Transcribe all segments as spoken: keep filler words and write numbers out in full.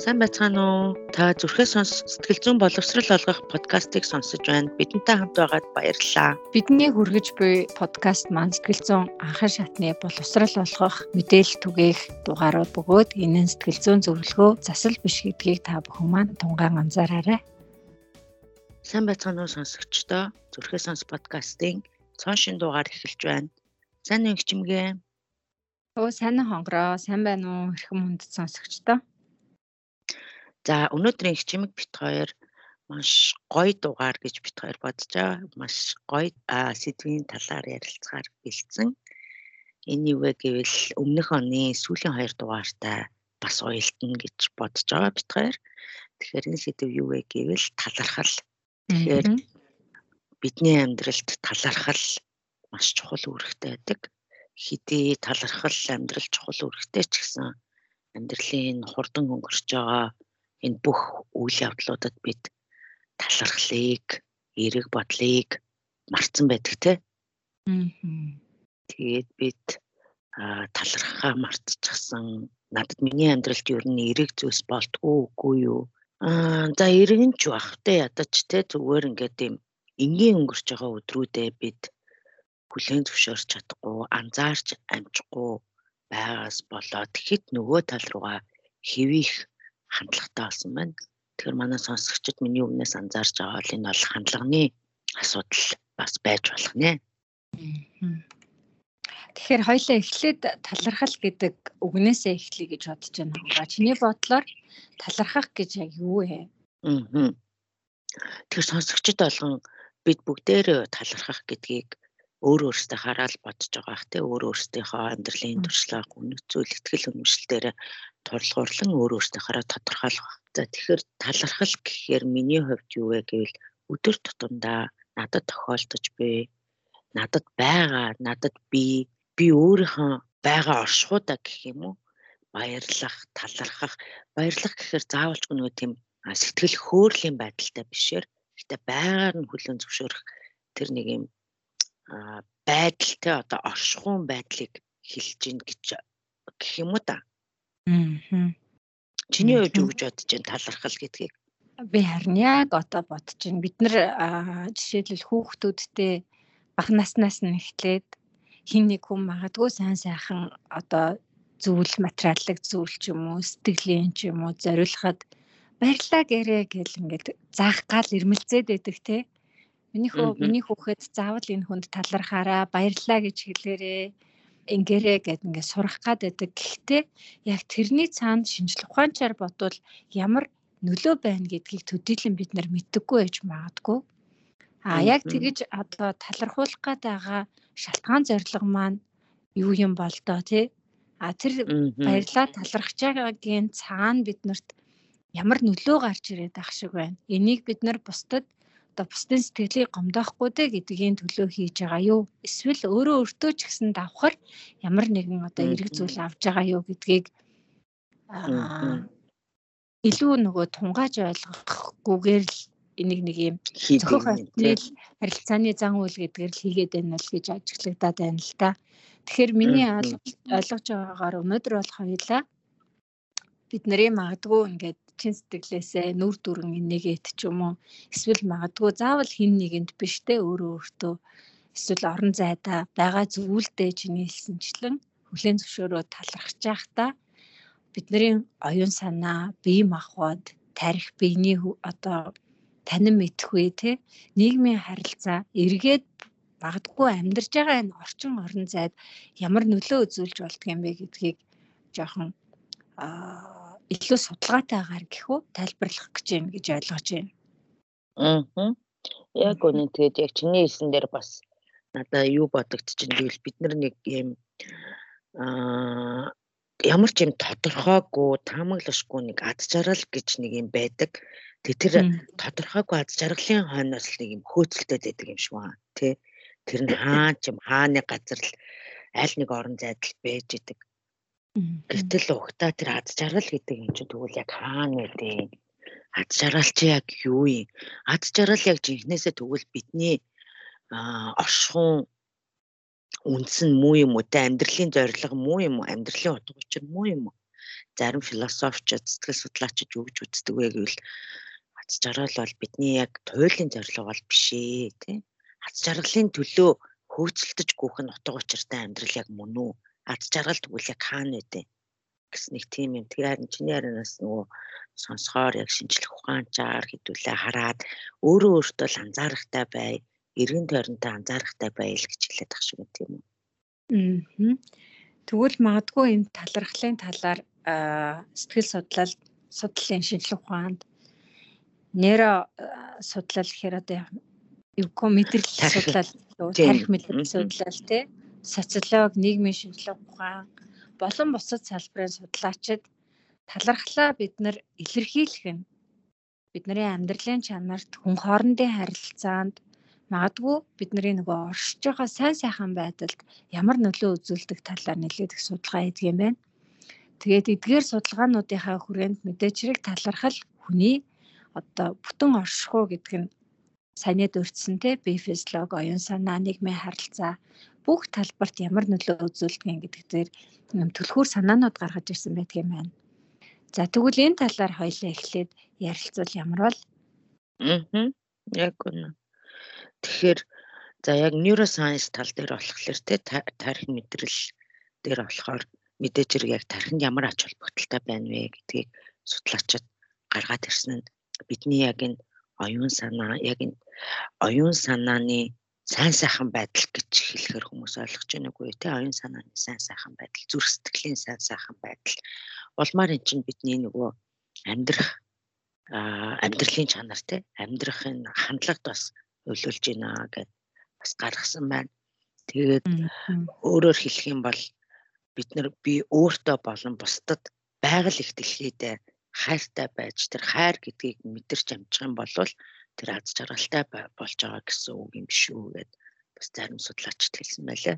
Сайн байцгаана уу? Та зүрхээс сонс сэтгэл зүйн боловсрал олгох подкастыг сонсож байна. Бидэнтэй хамт байгаад баярлалаа. Бидний хүргэж буй подкаст маань сэтгэл зүйн анхан шатны боловсрал олгох мэдээлэл түгээх дугаарууд бөгөөд энэ нь сэтгэл зүйн зөвлөгөө засал биш гэдгийг та бүхэн маань тунгаан анзаараарай. Сайн байцгаана уу сонсогчдоо? Зүрхээс сонс подкастын цааш шин дугаар эхэлж байна. Сайн уу гिचмгээ? Оо сайн хонгороо, сайн байна уу хэрхэн хүнд сонсогчдоо? За өнөөдрийн гिचмэг бит хоёр маш гоё дугаар гэж бит хоёр бодож байгаа. Маш гоё сэдвийн талаар ярилцахаар бэлдсэн. Энэ юу вэ гэвэл өмнөх оны сүүлийн хоёр дугаартай бас уялдана гэж бодож байгаа бит хоёр. Тэгэхээр энэ сэдв юу вэ гэвэл талархал. Тэгэхээр бидний амьдралд талархал маш чухал үүрэгтэй байдаг. Хэдий талархал амьдрал чухал үүрэгтэй ч гэсэн амьдралын хурдан өнгөрч байгаа энэ бүх үйл явдлуудад бид талархлыг, эерэг бодлыг марцсан байдаг те. Тэгээд бид талархахаа мартчихсан. Надад миний амьдралд ер нь эерэг зүйлс болтгүй үгүй юу? Аа за эерэг нь ч бахтай ядаж те зүгээр ингээд юм энгийн өнгөрч байгаа өдрүүдэд бид хүлээн зөвшөөрч чадахгүй, анзаарч амжихгүй байгаас болоод хэд нөгөө тал руугаа хэвих хандлагатай болсон байна. Тэгэхээр манай сонсогчид миний өмнөөс анзаарч байгаа бол энэ бол хандлагын асуудал бас байж болох нэ. Тэгэхээр хоёлаа эхлээд талархал гэдэг үгнээсээ эхлэе гэж бодож байна. Чиний бодлоор талархах гэж яг юу вэ? Аа. Тэгэхээр сонсогчид болгон бид бүгдээр талархах гэдгийг өөр өөртөө хараад бодож байгаа бах те өөр өөртөөхөө амьдралын туршлага, үнэт зүйл, итгэл үнэмшил дээр турлагуурлан өөр өөртөө хараад тодорхойлох. За тэгэхээр талархал гэхээр миний хувьд юу вэ гэвэл өдөр тутамдаа надад тохиолдож буй, надад байгаа, надад би, би өөрийнхөө байгаа оршуудаа гэх юм уу баярлах, талархах. Баярлах гэхээр заавалчгүй нөгөө тийм сэтгэл хөөрлийн байдалтай бишээр гэхдээ байгаар нь хүлээн зөвшөөрөх тэр нэг юм байдалтай одоо оршихуун байдлыг хэлж гин гэж гэх юм уу та. Аа. Чиний хувьд юу гэж бодож байна талархал гэдгийг? Би харин яг одоо бодож байна. Бид нар жишээлбэл хүүхдүүдтэй бага наснаас нь эхлээд хин нэг хүн магадгүй сайн сайхан одоо зүйл материаллык зүйл ч юм уу, сэтгэлийн ч юм уу зориулахад баярлалаа гэрээ гэл ингээд заах гал ирмэлзээд байдаг те. Миний хөө миний хүүхэд заавал энэ хүнд талархаараа баярлалаа гэж хэлээрээ ингээрээ гэд ингээд сурах гад байдаг. Гэхдээ яг тэрний цаанд шинжлэх ухаанчаар бодвол ямар нөлөө байна гэдгийг төдийлөн бид нар мэддэггүй байж магадгүй. А яг тэгэж одоо талархуулах гад байгаа шалтгаан зорилго маань юу юм бол доо тий. А тэр баярлалаа талархаж байгаагийн цаана биднэрт ямар нөлөө гарч ирээд ах шиг байна. Энийг бид нар бусдад одоо бусдын сэтгэлийг гомдоохгүй дээ гэдгийн төлөө хийж байгаа юу? Эсвэл өөрөө өөртөө ч гэсэн давхар ямар нэгэн одоо эерэг зүйл авж байгаа юу гэдгийг аа илүү нөгөө тунгааж ойлгохгүйгээр л энийг нэг юм зөвхөн хатнэл харилцааны зан үйл гэдгээр л хийгээд байна л гэж ажиглагдаад байна л та. Тэгэхээр миний ойлгож байгаагаар өнөөдөр болох хоёлаа бид нарын магадгүй ингээд чин сэтгэлээсээ нүр дүрэн энийгээд ч юм уу эсвэл магадгүй заавал хин нэгэнд биш те өөрөө өөртөө эсвэл орон зайдаа байгаа зүйлдээ чиний хэлсэнчлэн хүлээн зөвшөөрөө талархаж байхдаа бидний оюун санаа, бие махбод, тарих, биений одоо танин мэдхгүй те нийгмийн харилцаа эргээд магадгүй амьдарч байгаа энэ орчин орон зайд ямар нөлөө үзүүлж болдго юм бэ гэдгийг жоохон аа илүү судалгаатайгаар гэхүү тайлбарлах гэж юм гэж ойлгож байна. Аа. Яг үнэ тэгээд яг чиний хэлсэн дээр бас надаа юу бодогдчихэв гэвэл бид нар нэг юм аа ямар ч юм тодорхойгүй, таамаглашгүй нэг ад жаргал гэж нэг юм байдаг. Тэгээд тэр тодорхойгүй ад жаргалын хойноос л нэг юм хөөцөлдөд байдаг юм шиг байна тий. Тэр нь хаа ч юм хааны газар л аль нэг орон зайд байж идэг. Гэтэл ухтаа тэр ад жаргал гэдэг юм чинь тэгвэл яг хаана вэ? Ад жаргал чи яг юу юм? Ад жаргал яг жинхнээсээ тэгвэл бидний оршихуун үндс нь муу юм уу? Тэ амьдралын зорилго муу юм уу? Амьдралын утга учир муу юм уу? зарим философичд, сэтгэл судлаачид юу гэж үздэг вэ гэвэл ац жаргал бол бидний яг туйлын зорилго бол биш ээ тий. Ац жаргалын төлөө хөөцөлдөж гүөх нь утга учиртай амьдрал яг мөн үү? Ац жаргал тэгвэл яг хаана вэ гэс нэг тийм юм. Тэгэхээр харин чиний ярианаас нөгөө сонсохоор яг шинжлэх ухаанчаар хэдүүлээ хараад өөрөө өөртөө л анзаарахтай бай, эргэн тойронтой анзаарахтай бай л гэж хэлээд ах шиг байна тийм үү? Аа. Тэгвэл магадгүй энэ талархлын талаар сэтгэл судлал, судлалын шинжлэх ухаанд нейро судлал гэхээр одоо юуко мэдрэл судлал, тарих мэдрэл судлал тий, социолог, нийгмийн шинжлэх ухаан болон бусад салбарын судлаачид талархлаа бид нар илэрхийлэх нь бидний амьдралын чанарт, хүн хоорондын харилцаанд магадгүй бидний нөгөө оршиж байгаа сайн сайхан байдалд ямар нөлөө үзүүлдэг талаар нэлээд их судалгаа хийдэг юм байна. Тэгээд эдгээр судалгаануудынхаа хүрээнд мэдээж хэрэг талархал хүний одоо бүтэн оршихуй гэдэг нь санийд өртсөн те бие физиолог, оюун санаа, нийгмийн харилцаа бүх талбарт ямар нөлөө үзүүлдэг гэдэг дээр түлхүүр санаанууд гаргаж ирсэн байдаг юм байна. За тэгвэл энэ талаар хоёлаа эхлээд ярилцвал ямар бол? Аа. Яг үнэ. Тэгэхээр за яг neuroscience тал дээр болохоор те тарих мэдрэл дээр болохоор мэдээж хэрэг яг тархинд ямар ач холбогдолтой байна вэ гэдгийг судлаачид гаргаад ирсэн нь бидний яг энэ оюун санаа, яг энэ оюун санааны сайн сайхан байдал гэж хэлэхээр хүмүүс ойлгож байна үгүй те, оюун санааны сайн сайхан байдал, зүрх сэтгэлийн сайн сайхан байдал улмаар эн чинь бидний нөгөө амьдрах амьдралын чанар те, амьдрахын хандлагад бас нөлөөлж байна гэд бас гаргасан байна. Тэгээд өөрөөр хэлэх юм бол бид нар би өөртөө болон бусдад байгаль их дэлхийдээ хайртай байж тэр хайр гэдгийг мэдэрч амжих юм бол тэр аз жаргалтай болж байгаа гэсэн үг юм шүү гэд бас зарим судлаачид хэлсэн байлаа.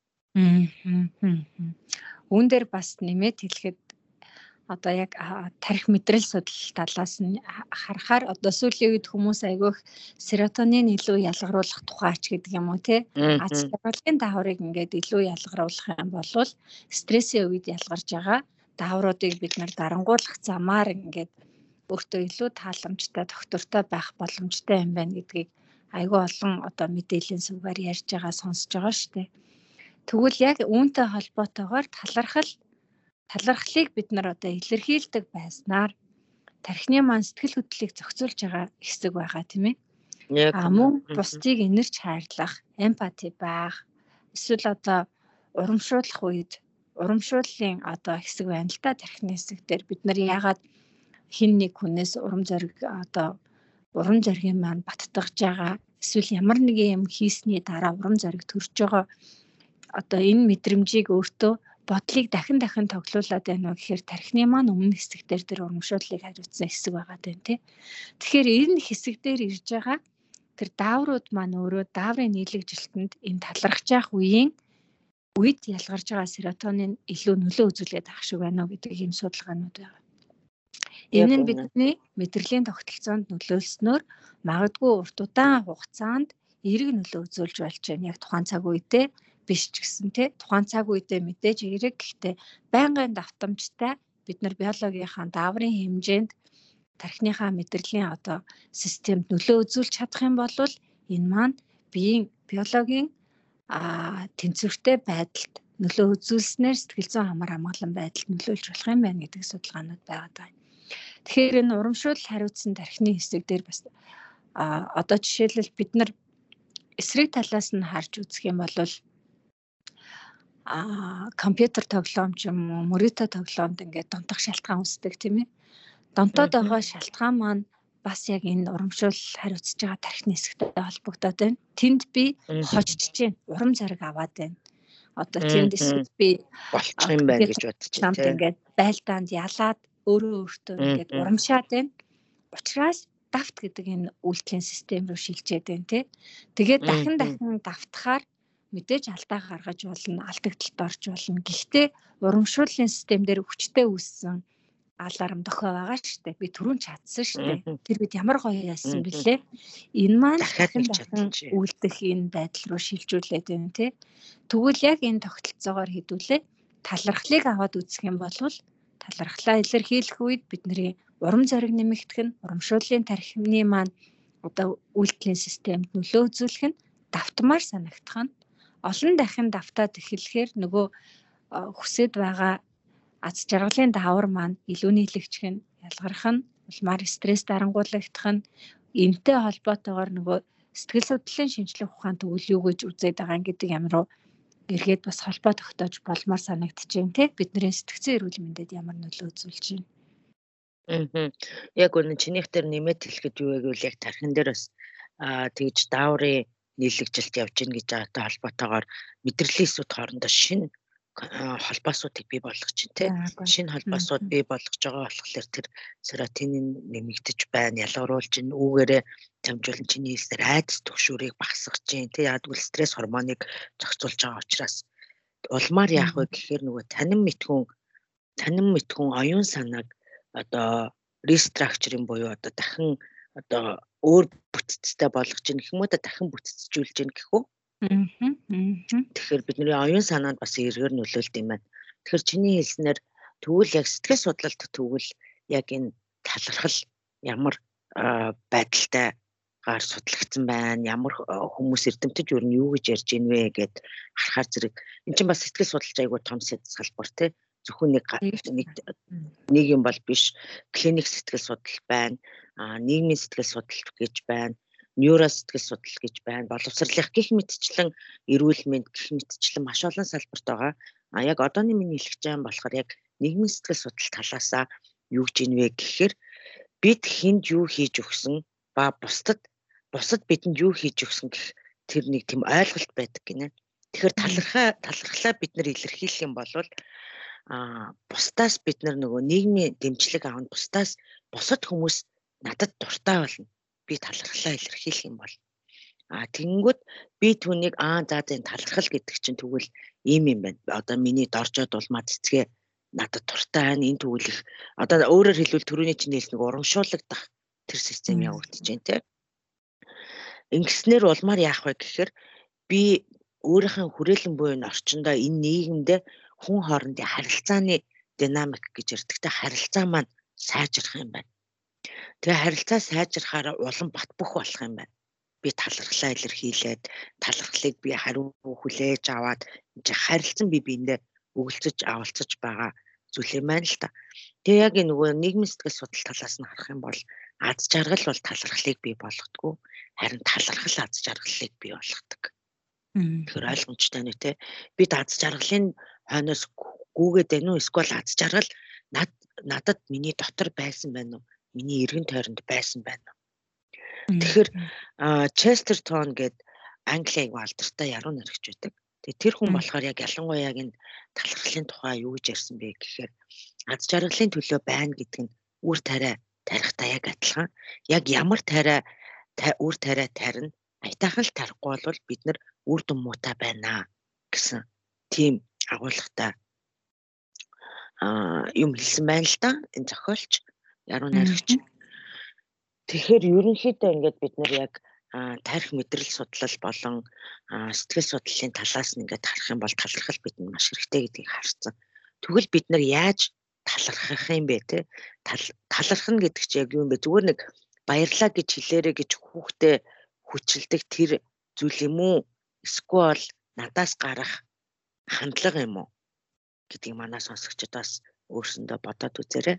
Үүн дээр бас нэмээд хэлэхэд одоо яг тарих мэдрэл судлал талаас нь харахаар одоо сүүлийн үед хүмүүс айгүйх серотонин илүү ялгаруулах тухайч гэдэг юм уу те, аз жаргалын дааврыг ингээд илүү ялгаруулах юм бол стрессийн үед ялгарч байгаа даавруудыг бид нар дарангуулах замаар ингээд өөртөө илүү тааламжтай, доктортой байх боломжтой юм байна гэдгийг айгүй олон одоо мэдээллийн сүгээр ярьж байгаа, сонсож байгаа шүү дээ. Тэгвэл яг үүнтэй холбоотойгоор талархал талархлыг бид нар одоо илэрхийлдэг байснаар тархины маань сэтгэл хөдлөлийг зохицуулж байгаа хэсэг байгаа тийм ээ. А мөн бусдыг инэрч хайрлах, эмпати байх, эсвэл одоо урамшуулах үед урамшууллын одоо хэсэг байна л да тархины хэсэг дээр бид нар яагаад хин нэг хүнээс урам зориг одоо урам зоригийн маань баттгаж байгаа, эсвэл ямар нэг юм хийсний дараа урам зориг төрж байгаа одоо энэ мэдрэмжийг өөртөө бодлыг дахин дахин тоглуулад байна уу гэхээр тархины маань өмнө хэсэгтэр тэр урамшууллыг хариуцсан хэсэг байгаа дээ тий. Тэгэхээр энэ хэсэг дээр ирж байгаа тэр дааврууд маань өөрөө дааврын нийлэгжилтэнд энэ талархаж явах үеийн үед ялгарч байгаа серотонин илүү нөлөө үзүүлээд ах шиг байна уу гэдэг ийм судалгаанууд байгаа. Энэ нь бидний мэдрэлийн тогтолцоонд нөлөөлснөөр магадгүй урт удаан хугацаанд эерэг нөлөө үзүүлж болж байна. Яг тухайн цаг үедээ биш ч гэсэн тий тухайн цаг үедээ мэдээж эерэг гэхдээ байнгын давтамжтай бид нар биологийнхаа дааврын хэмжээнд тархиныхаа мэдрэлийн одоо системд нөлөө үзүүлж чадах юм бол энэ маань биеийн биологийн а тэнцвэртэй байдалд нөлөө үзүүлснээр сэтгэл зүйн амар амгалан байдалд нөлөөлж болох юм байна гэдэг судалгаанууд байгаа даа. Тэгэхээр энэ урамшуул хариуцсан тархины хэсэг дээр бас а одоо жишээлбэл бид нар эсрэг талаас нь харж үзэх юм бол а компьютер тоглоом ч юм уу мөрөтө тоглоомд ингээд донтох шалтгаан үүсдэг тийм ээ. Донтоод байгаа шалтгаан маань бас яг энэ урамшуул хариуцж байгаа тархины хэсэгтэй холбогдоод байна. Тэнд би хожиж чинь урам зориг аваад байна. Одоо тэнд эсвэл би болчих юм байна гэж бодчих тийм. Ингээд байлдаанд ялаад өөрөө өөртөө ингээд урамшаад байна. Учираас давт гэдэг энэ үйлдэлийн систем рүү шилжээд байна тий. Тэгээд дахин дахин давтахаар мэдээж алдаа гаргаж болно, алдагдлалд орж болно. Гэхдээ урамшууллын систем дээр хүчтэй үүссэн аларм дохой байгаа шүү дээ. Би түрүүн чадсан шүү дээ. Тэр бид ямар гоё яасан бэлээ. Энэ маань дахин дахин үлдэх энэ байдал руу шилжүүлээд байна тий. Тэгвэл яг энэ тогтолцоогоор хэдүүлээ талархлыг аваад үзэх юм бол талархлаа илэрхийлэх үед бидний урам зориг нэмэгдэх нь, урамшууллын тархины маань одоо үйлдэлийн системд нөлөө үзүүлэх нь давтмаар санагдах нь олон дахин давтаад эхлэхээр нөгөө хүсэж байгаа аз жаргалын даавар маань илүү нийлэгдэх нь, ялгарх нь, улмаар стресс дарангуулагдах нь, энтэй холбоотойгоор нөгөө сэтгэл судлалын шинжлэх ухаан тэгвэл юу гэж үзээд байгаа гэдэг ямар эргээд бас холбоо тогтоож болмоор санагдаж байна те бидний сэтгцэн эрүүл мэндэд ямар нөлөө үзүүлж байна. Аа. Яг үнэн чинийх дээр нэмээд хэлэхэд юу гэвэл яг тархин дээр бас аа тэгж дааврын нийлэгжилт явж гин гэж байгаатай холбоотойгоор мэдрэлийн эсүүд хоорондоо шинэ холбоосуудыг бий болгож чинь те шинэ холбоосууд бий болгож байгаа болохоор тэр серотонин нэмэгдэж байна, ялгаруулж чинь үүгээрээ дамжуулан чиний хэлсээр айдас түгшүүрийг багасгах чинь те ядгүй стресс гормоныг зохицуулж байгаа учраас улмаар яах вэ гэхээр нөгөө танин мэдхүн танин мэдхүн оюун санааг одоо рестракчеринг буюу одоо дахин одоо өөр бүтцтэй болгож чинь гэх юм уу дахин бүтцжүүлж чинь гэх үү. Тэгэхээр бидний оюун санаанд бас эргээр нөлөөлт юм байна. Тэгэхээр чиний хэлснээр тэгвэл яг сэтгэл судлалт тэгвэл яг энэ талархал ямар байдалтай гаар судлагдсан байна. Ямар хүмүүс эрдэмтэд юу нь юу гэж ярьж ийн вэ гэд харахаар зэрэг эн чинь бас сэтгэл судлалч айгуу том салбар те зөвхөн нэг нэг юм бол биш. Клиник сэтгэл судлал байна. А нийгмийн сэтгэл судлал гэж байна. Нейро сэтгэл судлал гэж байна. Боловсролын гэх мэтчлэн эрүүл мэнд гэх мэтчлэн маш олон салбарт байгаа. А яг одооний миний хэлэх гэж байгаа болохоор яг нийгмийн сэтгэл судлал талаасаа юу гэж ийн вэ гэхээр бид хүнд юу хийж өгсөн ба бусдад бусад бидэнд юу хийж өгсөн гэх тэр нэг тийм ойлголт байдаг гинэ. Тэгэхээр талархаа талархлаа бид нар илэрхийлэх юм бол а бусдаас бид нар нөгөө нийгмийн дэмжлэг авах бусдаас бусад хүмүүс надад дуртай болно. Би талархлаа илэрхийлэх юм бол а тэгэнгүүт би түүнийг аа за за талархал гэдэг чинь тэгвэл ийм юм байна. Одоо миний доржоод улмаа цэцгээ надад дуртай байна. Энэ тэгвэл их одоо өөрөөр хэлбэл түрүүний чинь хэлсэн нэг урамшуулагдах тэр систем явагдаж байна те. Ингэснээр улмаар яах вэ гэхээр би өөрийнхөө хүрээлэн буй энэ орчиндөө энэ нийгэмдээ хүн хоорондын харилцааны динамик гэж ярьдагтай харилцаа маань сайжрах юм байна. Тэгээ харилцаа сайжрахаараа улам бат бөх болох юм байна. Би талархлаа илэрхийлээд талархлыг би хариу хүлээж аваад энэ харилцан би биендээ өгөлцөж авалцаж байгаа зүйл юм байна л та. Тэгээ яг энэ нөгөө нийгмийн сэтгэл судлал талаас нь харах юм бол аз жаргал бол талархлыг бий болгодгүй харин талархал аз жаргалыг бий болгодог. Тэгэхээр ойлгомжтой нэ те. Бид аз жаргалын хойноос гүгээд байна уу эсвэл аз жаргал над надад миний дотор байсан байна уу? Миний эргэн тойронд байсан байна уу? Тэгэхээр Chesterton гээд Англи аяг алдартай яруу найрагч байдаг. Тэгээ тэр хүн болохоор яг ялангуяа яг энэ талархлын тухай юу гэж ярьсан бэ гэхээр аз жаргалын төлөө байна гэдэг нь үр тариа тарихтай яг адилхан. Яг ямар тариа үр тариа тарина айтайхан л тарихгүй бол бид нар үр дүн муутай байна гэсэн тийм агуулгатай а юм хэлсэн байна л да энэ зохиолч яруу найрагч. Тэгэхээр ерөнхийдөө ингээд бид нар яг тарих мэдрэл судлал болон сэтгэл судлалын талаас нь ингээд харах юм бол талархал бидэнд маш хэрэгтэй гэдгийг харсан. Тэгвэл бид нар яаж талархах юм бэ те? Талархна гэдэг чинь яг юу юм бэ? Зүгээр нэг баярлаа гэж хэлээрэ гэж хүүхдээ хүчилдэг тэр зүйл юм уу? Эсвэл надаас гарах хандлага юм уу? Гэдгийг манай сонсогчдод бас өөрсөндөө бодоод үзээрэй.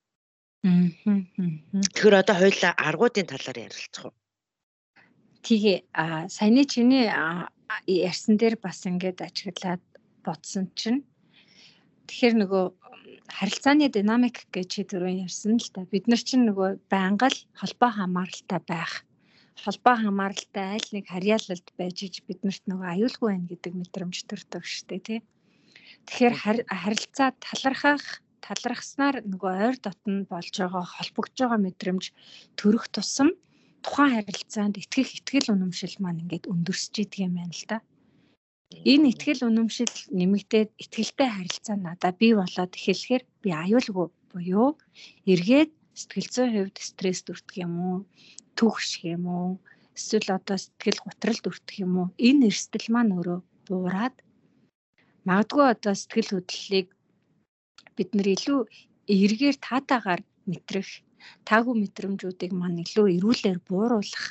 Тэгэхээр одоо хоёулаа аргуудын талаар ярилцах уу? Тэгээ а саяны чиний ярьсан дээр бас ингээд ажиглаад бодсон чинь тэгэхээр нөгөө харилцааны динамик гэж чи түрүүн ярьсан л та бид нар чинь нөгөө байнга л холбоо хамааралтай байх холбоо хамааралтай аль нэг харьяалалд байж иж биднэрт нөгөө аюулгүй байна гэдэг мэдрэмж төрдөг штэ тий. Тэгэхээр харилцаа талархах талархснаар нөгөө ойр дотн болж байгаа холбогдож байгаа мэдрэмж төрөх тусам тухайн харилцаанд итгэх итгэл үнэмшил маань ингээд өндөрсөж идэг юм байна л да. Энэ итгэл үнэмшил нэмэгдээд итгэлтэй харилцаа надад бий болоод эхлэхээр би аюулгүй буюу эргээд сэтгэл зүйн хувьд стресс төрдөг юм уу? Түгших юм уу? Эсвэл одоо сэтгэл гутралд өртөх юм уу? Энэ эрсдэл маань өөрөө буураад магадгүй одоо сэтгэл хөдлөлийг бид нэр илүү эргээр таатаагаар мэтрэх таагүй мэдрэмжүүдийг маань илүү эрүүлэр бууруулах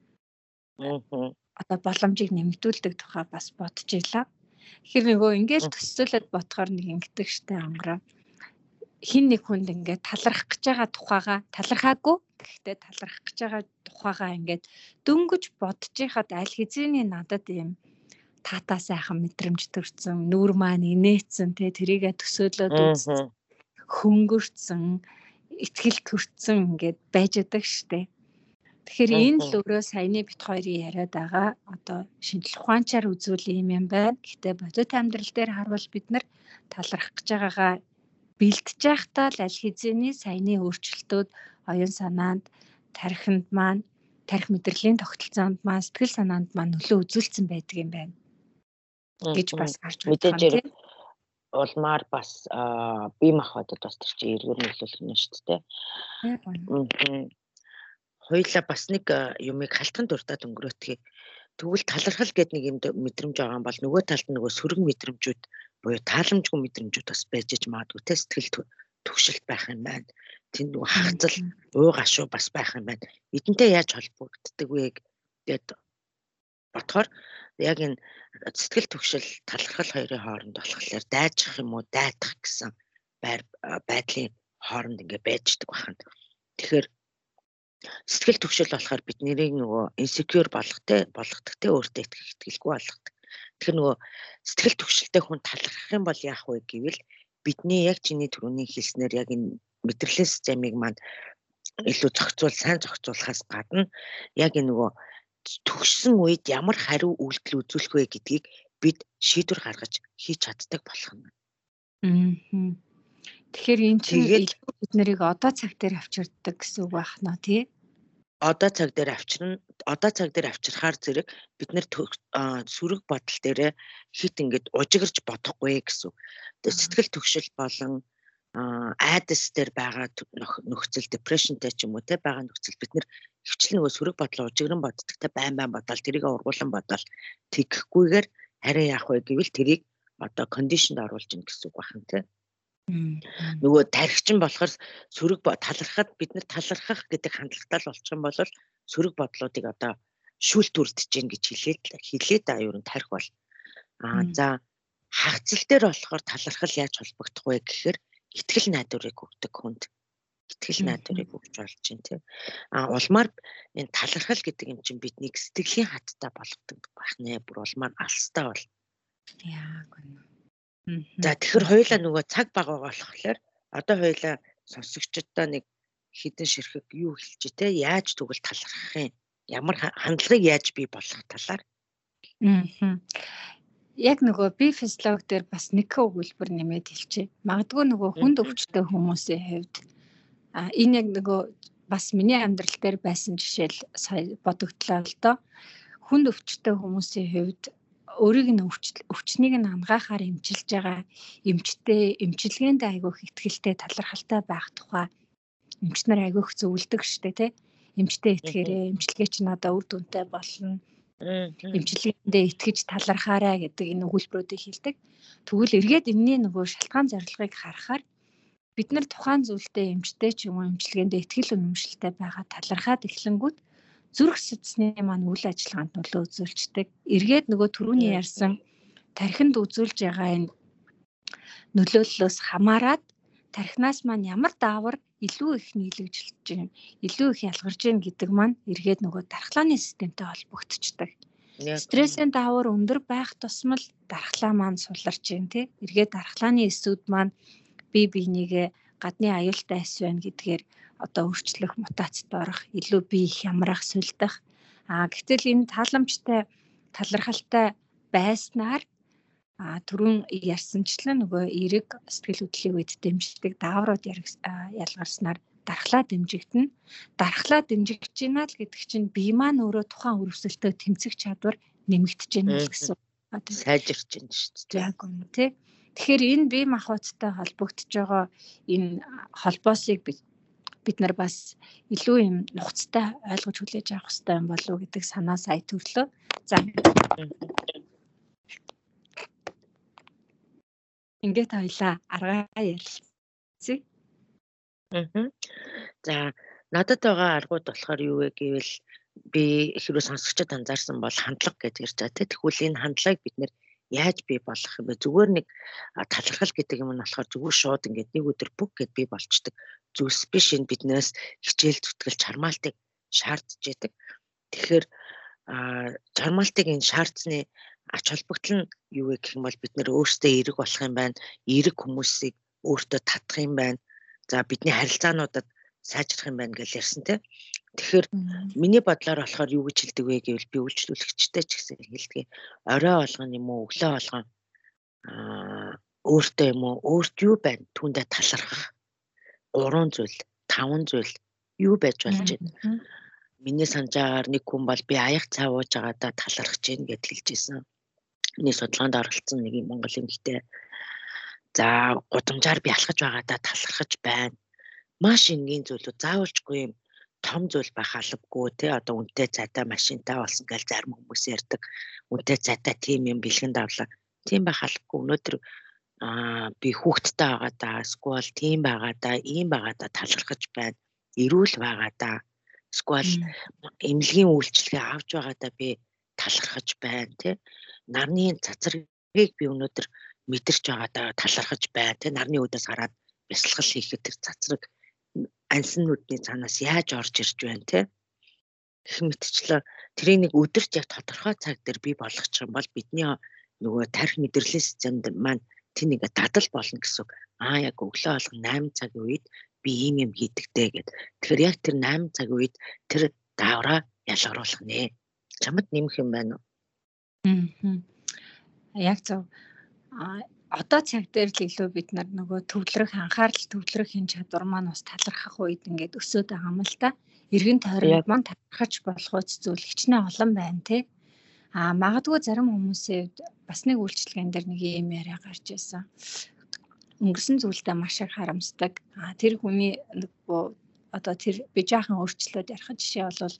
одоо боломжийг нэмэгдүүлдэг тухай бас бодож илаа. Тэгэхээр нөгөө ингээл төсөөлөд бодохоор нэг ингэдэг штэ ангара. Хин нэг хүнд ингээд талархах гэж байгаа тухайгаа талархаагүй гэхдээ талархах гэж байгаа тухайгаа ингээд дөнгөж бодож байхад аль хэзээний надад ийм таатаа сайхан мэдрэмж төрсөн, нүүр маань инээсэн те тэрийгэ төсөөлөд үзсэн, хөнгөрцөн, итгэл төрцөн ингээд байж байгаа штэ. Тэгэхээр энэ л өөрөө саяны бит хоёрын яриад байгаа одоо шинжлэх ухаанчаар үзүүл юм юм байна. Гэхдээ бодит амьдрал дээр харвал бид нар талархах гэж байгаагаа бэлтэж байхдаа л аль хэзээний саяны өөрчлөлтүүд оюун санаанд, тархинд маань, тархи мэдрэлийн тогтолцоонд маань, сэтгэл санаанд маань нөлөө үзүүлсэн байдаг юм байна гэж бас харж байна тийм. Улмаар бас бие махбодод бас тэр чинь эргээр нөлөөлөх нь шүү дээ. Хоёлаа бас нэг юмыг халтхан дуртаад өнгөрөөтгий. Тэгвэл талархал гэдэг нэг юм мэдрэмж байгаа юм бол нөгөө талд нөгөө сөрөг мэдрэмжүүд буюу тааламжгүй мэдрэмжүүд бас байж иж магадгүй те сэтгэл төвшөлт байх юм байна. Тэнд нөгөө хагцал, уу гашуу бас байх юм байна. Эдэнтэй яаж холбогддог вэ гэдэг бодохоор яг энэ сэтгэл төвшил талархал хоёрын хооронд болохоор дайжих юм уу, дайтах гэсэн байр байдлын хооронд ингээ байждаг байна. Тэгэхээр сэтгэл төвшил болохоор бид нэрийг нөгөө insecure болгохтэй болгохдогтэй өөртөө итгэх итгэлгүй болгодог. Тэгэхээр нөгөө сэтгэл төвшилтэй хүн талархах юм бол яах вэ гэвэл бидний яг чиний түрүүний хэлснээр яг энэ мэдрэлийн системийг маань илүү зохицуул, сайн зохицуулахаас гадна яг энэ нөгөө төгссөн үед ямар хариу үйлдэл үзүүлэх вэ гэдгийг бид шийдвэр гаргаж хийж чаддаг болох нь. Аа. Тэгэхээр энэ чинь бид нарыг одоо цаг дээр авчирдаг гэсэн үг байна нөө тий? Одоо цаг дээр авчирна. Одоо цаг дээр авчирхаар зэрэг бид нэр сүрэг бодол дээрээ хит ингээд ужигэрж бодохгүй гэсэн. Тэгээ сэтгэл төвшил болон айдас дээр байгаа нөхцөл депрешнтэй ч юм уу те байгаа нөхцөл бид нэр хвчлэн нөгөө сүрэг бодлоо ужигран боддог те байн байн бодоод тэрийг ургуулan бодоод тэгхгүйгээр харин яах вэ гэвэл тэрийг одоо кондишнд оруулж ийн гэсэн үг байна те. Нөгөө тархичин болохоор сүрэг талархад бид нар талархах гэдэг хандлагатай л болчих юм бол сүрэг бодлоодыг одоо шүүлт үрдэж гин гэж хэлээд хэлээд аюурын тарих бол аа за хагцал дээр болохоор талархал яаж холбогдох вэ гэхээр итгэл найдварыг өгдөг хүнд итгэл найдварыг өгч болж байна тийм аа улмаар энэ талархал гэдэг юм чинь биднийг сэтгэлийн хаттай болгодог байх нэ бүр улмаар алстай бол яг үнэ. За тэгэхээр хоёулаа нөгөө цаг бага болохоор одоо хоёулаа сонсогчдоо нэг хідэн ширхэг юу хэлж те яаж тэгвэл талархах юм ямар хандлагыг яаж бий болгох талаар Аа. Яг нөгөө би физиолог дээр бас нэг өгүүлбэр нэмээд хэлчихье. Магадгүй нөгөө хүнд өвчтөй хүмүүсийн хувьд а энэ яг нөгөө бас миний амьдрал дээр байсан жишээл сая бодогдлоо л доо. Хүнд өвчтөй хүмүүсийн хувьд өөрийг нь өвчнийг нь хангаахаар эмчилж байгаа эмчтэй эмчилгээнд айгүйх итгэлтэй талархалтай байх тухай эмч нар айгүйх зөвлөдөг штэ тий эмчтэй итгээрээ эмчилгээ чинь одоо үр дүнтэй болно эмчилгээндээ итгэж талархаарай гэдэг энэ өгүүлбэрүүдийг хэлдэг. Тэгвэл эргээд энэний нөгөө шалтгаан зорилгыг харахаар бид нар тухайн зүйлдээ эмчтэй ч юм уу эмчилгээндээ итгэл үнэмшилтэй байгаа талархаад эхлэнгүүт зүрх судасны маань үйл ажиллагаанд нөлөө үзүүлждэг. Эргээд нөгөө түрүүний ярьсан тархинд үзүүлж байгаа энэ нөлөөллөөс хамаарат тархинаас маань ямар даавар илүү их нийлэгжилж байна, илүү их ялгарч байна гэдэг маань эргээд нөгөө дархлааны системтэй холбогдчихдаг. Стрессийн даавар өндөр байх тусмал дархлаа маань суларч байна тий. Эргээд дархлааны эсүүд маань бие биенийгээ гадны аюултай эс байна гэдгээр одоо өөрчлөх мутацид орох, илүү бие их ямрах, сүлдэх. А гэтэл энэ тааламжтай талархалтай байснаар а түрүүн ярьсанчлан нөгөө эерэг сэтгэл хөдлөлийн үед дэмждэг дааврууд ялгарснаар дархлаа дэмжигдэнэ. Дархлаа дэмжигдэж байна л гэдэг чинь бие маань өөрөө тухайн өрөвсөлтөд тэмцэх чадвар нэмэгдэж байна гэсэн. Сайжирч байна шүү дээ. Яг үнэ тий. Тэгэхээр энэ бие махбодтой холбогдож байгаа энэ холбоосыг бид бид нар бас илүү юм нухацтай ойлгож хүлээж авах хэрэгтэй юм болов уу гэдэг санаа сая төрлөө. За. Ингээд хоёлаа аргаа ярилцъя. Мгм. За надад байгаа аргууд болохоор юу вэ гэвэл би хэрвээ сонсогчид анзаарсан бол хандлага гэж ярьж байгаа тийм. Тэгвэл энэ хандлагыг бид нэр яаж бий болгох юм бэ? Зүгээр нэг а, талархал гэдэг юм нь болохоор зүгээр шууд ингээд нэг өдөр бүх гэд бий болчдөг зүйлс биш. Энэ биднээс хичээл зүтгэл чармаалтыг шаардж яадаг. Тэгэхээр а, чармаалтыг энэ шаардсны ач холбогдол нь юу вэ гэх юм бол бид нэр өөрсдөө эерэг болох юм байна. Эерэг хүмүүсийг өөртөө татах юм байна. За бидний харилцаануудад сайжрах юм байна гэж ярьсан тийм. Тэгэхээр миний бодлоор болохоор юу гэж хэлдэг вэ гэвэл би үйлчлүүлэгчтэй ч гэсэн хэлдэг. Орой болгон юм уу, өглөө болгон аа өөртөө юм уу, өөрт юу байна? Түүндээ талархах. гурван зүйл, таван зүйл юу байж болж байна? Миний санджаар нэг хүн бол би аяг цаавууж байгаадаа талархаж гин гэж хэлж ирсэн. Миний судалгаанд оролцсон нэг юм Монгол эмэгтэй. За гудамжаар би алхаж байгаадаа талархаж байна. Маш энгийн зүйлүүд заавалжгүй юм том зүйл байх албагүй тий одоо үнэтэй цайтай машинтай болсон гэж зарим хүмүүс ярьдаг. Үнэтэй цайтай тийм юм бэлгэн давлаа. Тийм байх албагүй. Өнөөдөр аа би хүүхдтэй байгаадаа эсвэл тийм байгаадаа ийм байгаадаа талархаж байна. Эрүүл байгаадаа эсвэл эмнэлгийн үйлчлэгээ авч байгаадаа би талархаж байна тий. Нарны цацрыг би өнөөдөр мэдэрч байгаадаа талархаж байна тий. Нарны үдээс хараад бясалгал хийхэд тэр цацраг ансан нүдний цаанаас яаж орж ирж байна те гэх мэтчлээ тэрийг нэг өдөрт яг тодорхой цаг дээр бий болгочих юм бол бидний нөгөө тарих мэдрэлийн системд маань тэр нэг дадал болно гэсэн. Аа яг өглөө болгон найман цагийн үед би ийм юм хийдэгтэй гэд. Тэгэхээр яг тэр найман цагийн үед тэр даавраа ялгаруулах нэ. Чамд нэмэх юм байна уу? Аа. Яг зөв. А одоо цаг дээр л илүү бид нар нөгөө төвлөрөх анхаарал төвлөрөх хэн чадвар маань бас талархах үед ингээд өсөд байгаа юм л та. Эргэн тойронд маань талархаж болох үс зүйл хичнээн олон байна тий. А магадгүй зарим хүмүүсийн бас нэг үйлчлэгэн дээр нэг юм яриа гарч ирсэн. Өнгөрсөн зүйлдээ маш их харамсдаг. А тэр хүний нөгөө одоо тэр би жаахан өөрчлөлт ярих жишээ бол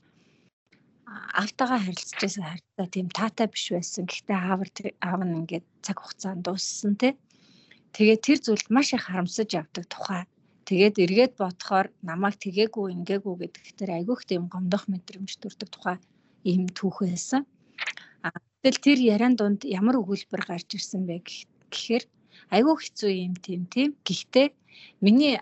автагаа харилцажсэн харилцаа тийм таатай биш байсан. Гэхдээ аавар аав нь ингээд цаг хугацаанд дууссан тий. Тэгээд тэр зүйлд маш их харамсаж явдаг тухай. Тэгээд эргээд бодохоор намайг тэгээгүй ингээгүй гэдэг тэр айгүйх тийм гомдох мэдрэмж төрдөг тухай ийм түүх байсан. А тэгэл тэр яриан донд ямар өгүүлбэр гарч ирсэн бэ гэхээр айгүй хэцүү юм тийм тийм. Гэхдээ миний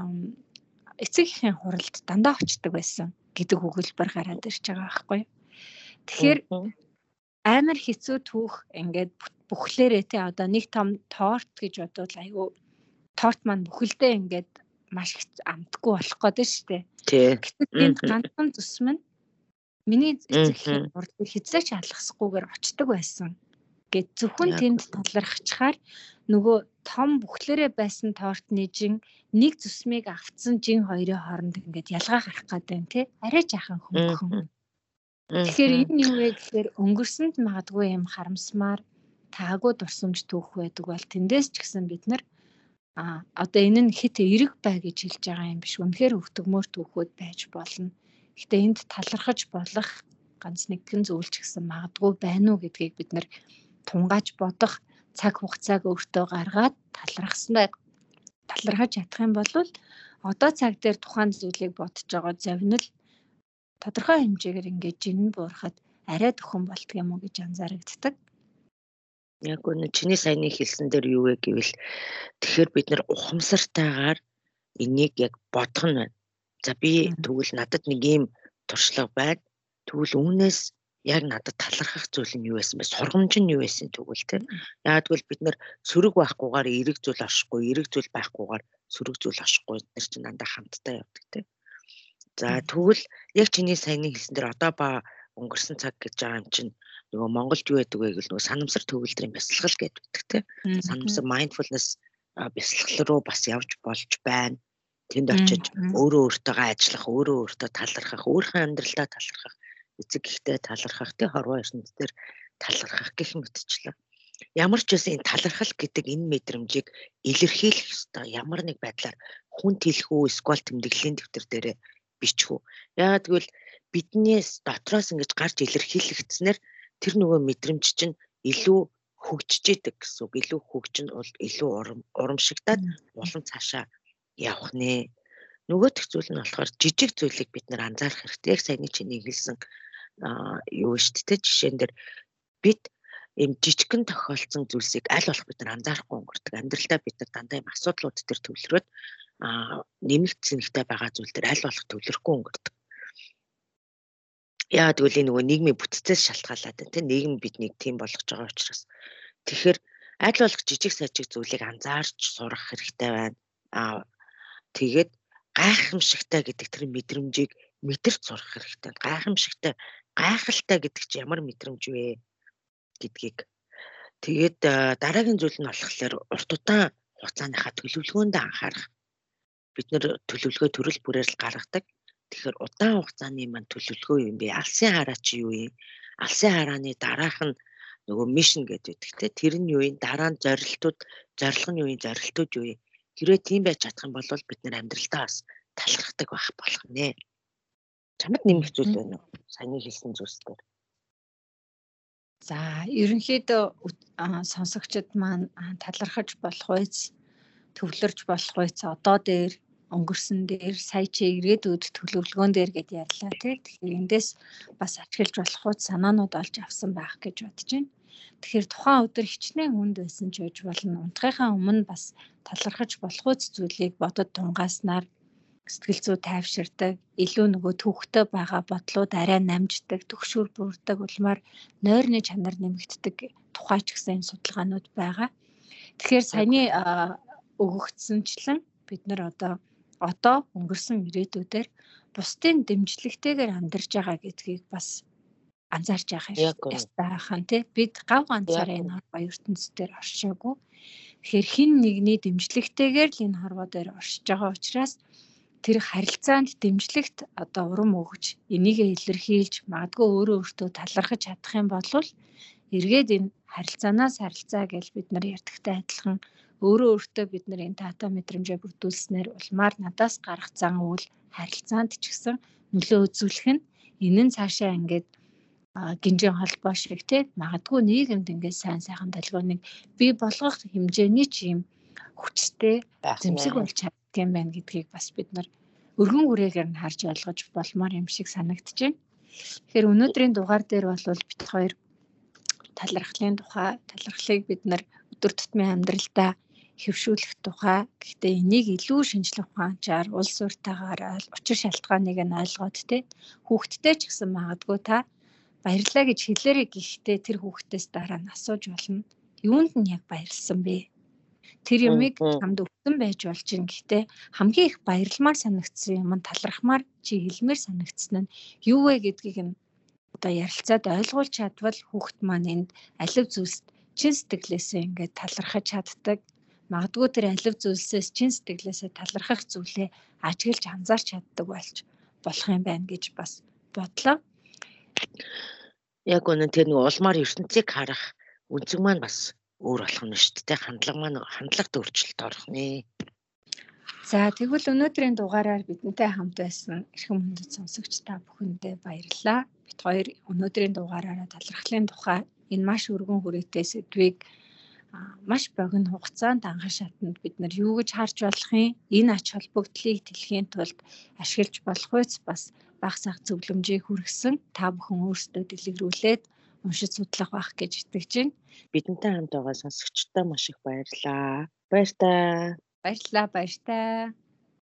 эцэг эхийн хуралд дандаа очдог байсан гэдэг өгүүлбэр гараад ирж байгаа байхгүй. Тэгэхээр амар хэцүү түүх ингээд бүхлээрээ те одоо нэг том торт гэж бодвол айгүй торт маань бүхэлдээ ингээд маш амтгүй болох гэдэг шүү дээ. Гэтэл энэ ганцхан зүсм нь миний эцэг эхийн хуралд хизээч алгасгүйгээр очдог байсан. Гэт зөвхөн тэнд талархчихаар нөгөө том бүхлээрээ байсан тортны жин нэг зүсмийг авцсан жин хоёрын хооронд ингээд ялгаа гарах гэдэг юм тий. Арай жаахан хөнгөн. Тэгэхээр энэ юу вэ гэхээр өнгөрсөнд магадгүй юм харамсмаар таагүй дурсамж түүх байдаг бол тэндээс ч гэсэн бид нар а одоо энэ нь хит эрэг бай гэж хэлж байгаа юм биш. Үнэхээр өвтгмөр түүхүүд байж болно. Гэхдээ энд талархаж болох ганц нэгэн зүйл ч гэсэн магадгүй байна уу гэдгийг бид нар тунгааж бодох цаг хугацааг өөртөө гаргаад талархсанаа талархаж чадах юм бол одоо цаг дээр тухайн зүйлийг бодож байгаа завинал тодорхой хэмжээгээр ингээд жин буурахад арай төхөн болтго юм уу гэж анзаарэгддэг. Яг үнэ чиний саяны хэлсэн дээр юу вэ гэвэл тэгэхээр бид нар ухамсартайгаар энийг яг бодох нь байна. За би тэгвэл надад нэг юм туршлага байна. Тэгвэл үүнээс яг надад талархах зүйл нь юу байсан бэ? Сургамж нь юу байсан тэгвэл тийм. Яг тэгвэл бид нар сөрөг байхгүйгээр эрэг зүйл оршихгүй, эрэг зүйл байхгүйгээр сөрөг зүйл оршихгүй тэр чинь дандаа хамтдаа явдаг тийм. За тэгвэл яг чиний саяны хэлсэн дээр одоо ба өнгөрсөн цаг гэж байгаа юм чинь нөгөө Монголд юу байдаг вэ гэвэл нөгөө санамсар төгөлдрийн бясалгал гэдэг тийм. Санамсар mindfulness бясалгал руу бас явж болж байна. Тэнд очиж өөрөө өөртөөгөө ажиллах, өөрөө өөртөө талархах, өөрийнхөө амьдралдаа талархах, эцэг ихтэй талархах, тэ хорвоо ертөнд дээр талархах гэх мэтчлээ. Ямар ч үсэн энэ талархал гэдэг энэ мэдрэмжийг илэрхийлэх ёстой. Ямар нэг байдлаар хүн тэлхүү эсвэл тэмдэглэлийн дэвтэр дээрээ бичих үү. Яагаад гэвэл биднээс дотроос ингэж гарч илэрхийлэгдснээр тэр нөгөө мэдрэмж чинь илүү хөгжиж идэг гэсэн үг. Илүү хөгжин бол илүү урамшигдаад улам цаашаа явах нэ. Нөгөөх зүйл нь болохоор жижиг зүйлийг бид нэр анзаарах хэрэгтэй. Яг саяны чиний хэлсэн юу шүү дээ. Жишээн дээр бид ийм жижигхэн тохиолдсон зүйлсийг аль болох бид нар анзаарахгүй өнгөрдөг. Амьдралдаа бид нар дандаа ийм асуудлууд төр төвлөрөөд аа нэмэлт зэнхтэй байгаа зүйл төр аль болох төвлөрөхгүй өнгөрдөг. Яа тэгвэл энэ нөгөө нийгмийн бүтцээс шалтгаалаад байна. Тэ нийгэм биднийг тийм болгож байгаа учраас. Тэгэхээр аль болох жижиг сажиг зүйлийг анзаарч сурах хэрэгтэй байна. Аа тэгээд гайхамшигтай гэдэг тэр мэдрэмжийг мэдэрч сурах хэрэгтэй. Гайхамшигтай, гайхалтай гэдэг чинь ямар мэдрэмж вэ гэдгийг. Тэгээд дараагийн зүйл нь болохоор урт удаан хугацааныхаа төлөвлөгөөнд анхаарах. Бид нэр төлөвлөгөө төрөл бүрээр л гаргадаг. Тэгэхээр удаан хугацааны маань төлөвлөгөө юм бэ? Алсын хараа чи юу юм? Алсын харааны дараах нь нөгөө мишн гэдэг те. Тэр нь юу юм? Дараа нь зорилтууд, зорилго нь юу юм? Зорилтууд юу юм? Хэрвээ тийм байж чадах юм бол бид нар амьдралдаа бас талархдаг байх болох нэ. Чамд нэмэх зүйл байна уу? Саяны хэлсэн зүйлсээр. За, ерөнхийдөө сонсогчид маань талархаж болох үец, төвлөрж болох үец одоо дээр өнгөрсөн дээр сая чи ирээдүйд төлөвлөгөөн дээр гэд ярьлаа тий. Тэгэхээр эндээс бас ашиглаж болох үец санаанууд олж авсан байх гэж бодож байна. Тэгэхээр тухайн өдөр хичнээн хүнд байсан ч үж болно. Унтахынхаа өмнө бас талархаж болох үец зүйлийг бодод тунгааснаар сэтгэл зүй тайвширдаг, илүү нөгөө төвхтэй байгаа бодлууд арай намждаг, төгшүүр бүрдэг улмаар нойрны чанар нэмэгддэг тухай ч гэсэн судалгаанууд байгаа. Тэгэхээр саяны өгөгдсөнчлэн бид нар одоо одоо өнгөрсөн ирээдүйдээр бусдын дэмжлэгтэйгээр амьдарч байгаа гэдгийг бас анзаарч явах хэрэгтэй байхan тий. Бид гав ганцаараа энэ хорвоо ертөнцийн оршоогүй. Тэгэхээр хин нэгний дэмжлэгтэйгээр л энэ хорвоо дээр оршиж байгаа учраас тэр харилцаанд дэмжлэгт одоо урам өгч энийг илэрхийлж магадгүй өөрөө өөртөө талархаж чадах юм бол эргээд энэ харилцаанаас харилцаа гэж бид нар ярьдагтай адилхан өөрөө өөртөө бид нар энэ тата мэдрэмжээ бүрдүүлснээр улмаар надаас гарах зан үйл харилцаанд ч гэсэн нөлөө үзүүлэх нь энэ нь цаашаа ингээд гинжин холбоо шиг те магадгүй нийгэмд ингээд сайн сайхан долгионыг бий болгох хэмжээний ч юм хүчтэй зэмсэг болж чаддаг юм байна гэдгийг бас бид нар өргөн хүрээгээр нь харж ойлгож болмоор юм шиг санагдаж байна. Тэгэхээр өнөөдрийн дугаар дээр бол бид хоёр талархлын тухай, талархлыг бид нар өдөр тутмын амьдралдаа хэвшүүлэх тухай, гэхдээ энийг илүү шинжлэх ухаанчаар улс уртаагаар учир шалтгааныг нь ойлгоод те хүүхдтэй ч гэсэн магадгүй та баярлалаа гэж хэлээрэй гэхдээ тэр хүүхдээс дараа нь асууж болно. Юунд нь яг баярлсан бэ? Тэр юмыг хамд өгсөн байж болж гин гэхдээ хамгийн их баярламаар санагдсан юм талархмаар чи хэлмээр санагдсан нь юу вэ гэдгийг нь одоо ярилцаад ойлгуулж чадвал хүүхд маань энд алив зүйлс чин сэтгэлээсээ ингээд талархаж чаддаг. Магадгүй тэр алив зүйлсээс чин сэтгэлээсээ талархах зүйлээ ажиглаж анзаарч чаддаг болж болох юм байна гэж бас бодлоо. Яг үнэн тэр нэг улмаар ертөнцийг харах үнцэг маань бас өөр болох нь шүү дээ. Хандлага маань хандлагт өөрчлөлт орох нэ. За тэгвэл өнөөдрийн дугаараар бидэнтэй хамт байсан эрхэм хүндэт сонсогч та бүхэндээ баярлалаа. Бид хоёр өнөөдрийн дугаараараа талархлын тухай энэ маш өргөн хүрээтэй сэдвийг маш богино хугацаанд анхан шатанд бид нар юу гэж харж болох юм? Энэ ач холбогдлыг тэлхийн тулд ашиглаж болох үец бас бага сах зөвлөмжийг хүргэсэн та бүхэн өөрсдөө дэлгэрүүлээд уншиж судлах байх гэж итгэж байна. Бидэнтэй хамт байгаа сонсогчдоо маш их баярлалаа. Баяр таа. Баярлалаа, баяр таа.